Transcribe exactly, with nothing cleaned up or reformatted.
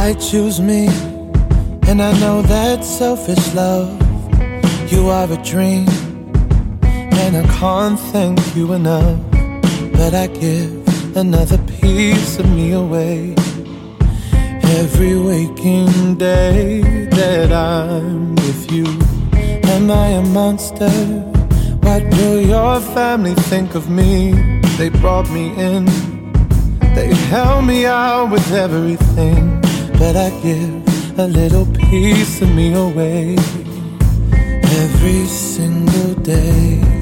I choose me, and I know that's selfish love. You are a dream, and I can't thank you enough. But I give another piece of me away every waking day that I'm with you. Am I a monster? What will your family think of me? They brought me in, they held me out with everything. But I give a little piece of me away every single day.